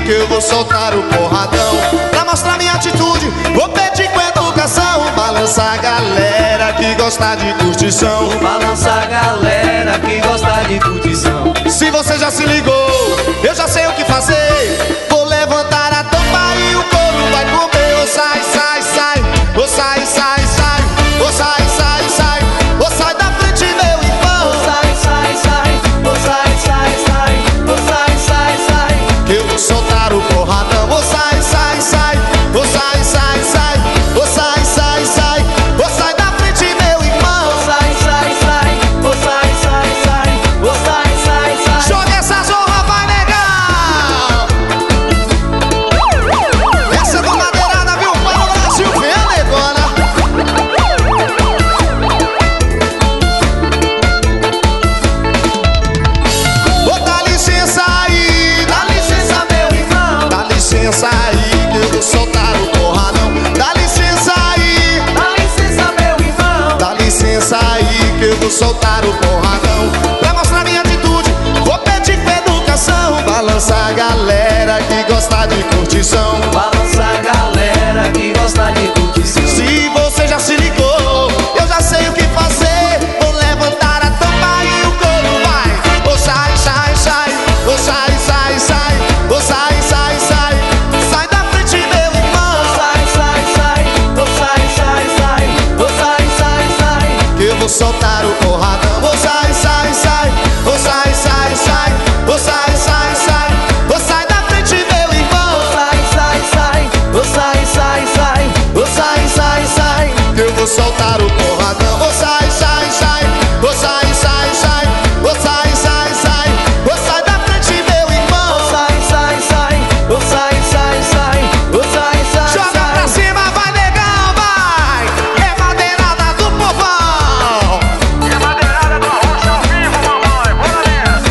que eu vou soltar o porradão. Pra mostrar minha atitude, vou pedir com educação. Balança a galera que gosta de curtição. Balança a galera que gosta de curtição. Se você já se ligou, eu já sei o que fazer. Vou levantar a tampa e o couro vai comer. Ô sai, sai, sai, ô sai, sai, sai, ô sai, sai, sai, ô sai da frente meu irmão. Ô sai, sai, sai, ô sai, sai, sai, ô sai, sai, sai, eu vou soltar o porradão. Ô sai, sai, sai, ô sai, sai, sai, ô sai, sai, sai, ô sai da frente meu irmão. ô sai, sai, sai, ô sai, sai, sai, ô sai, sai, sai. Joga essa zorra, vai legal. Essa é do Madeirada, viu? Para o Brasil, vem a negona. Ô, dá licença aí, Dá licença, meu irmão. dá licença aí, que eu vou soltar o porradão. Dá licença aí, Dá licença, meu irmão. dá licença aí, que eu vou soltar o porradão. Pra mostrar minha atitude, vou pedir com educação. Balança a galera que gosta de curtição. Balança a galera que gosta de curtição. Se você já se ligou, eu já sei o que fazer. Vou levantar a tampa e o couro vai. Ô sai, sai, sai, ô sai, sai, sai, ô sai, sai, sai, sai da frente meu irmão. Sai, sai, sai, ô sai, sai, sai, ô sai, sai, sai. Que eu vou soltar o porradão. Ô sai, sai, sai, ô sai, sai, sai, ô sai, sai, sai, ô sai da frente meu irmão. Sai, sai, sai, ô sai, sai, sai, ô sai, sai, sai. Que eu vou soltar o porradão. Ô sai, sai, sai, ô sai, sai, sai, ô sai, sai, sai, ô sai da frente meu irmão. Sai, sai, sai, ô sai, sai, sai, ô sai, sai, Joga sai. pra cima, vai negão, vai. É Madeirada do povão. É Madeirada do Arrocha ao vivo, mamãe. Bora nessa.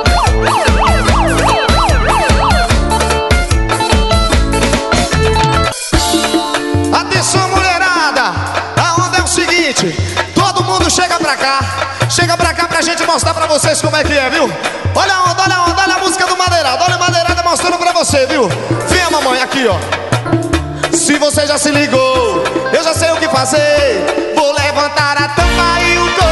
Atenção, mulherada, a onda é o seguinte: todo mundo chega pra cá pra gente mostrar pra vocês como é que é, viu? Olha a onda, olha a onda, olha a música do Madeirada. Olha a Madeirada mostrando pra você, viu? Vem, mamãe, aqui, ó. Se você já se ligou, eu já sei o que fazer. Vou levantar a tampa e o